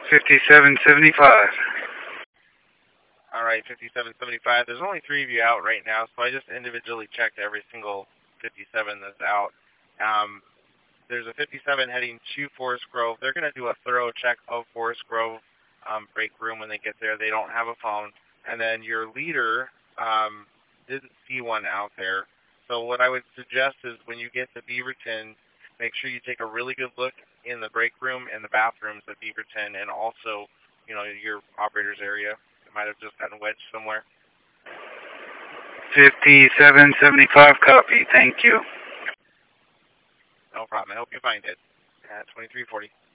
5775. All right, 5775. There's only 3 of you out right now, so I just individually checked every single 57 that's out. There's a 57 heading to Forest Grove. They're going to do a thorough check of Forest Grove break room when they get there. They don't have a phone. And then your leader didn't see one out there. So what I would suggest is when you get to Beaverton, make sure you take a really good look in the break room and the bathrooms at Beaverton, and also, your operator's area. It might have just gotten wedged somewhere. 5775 copy. Thank you. No problem. I hope you find it at 2340.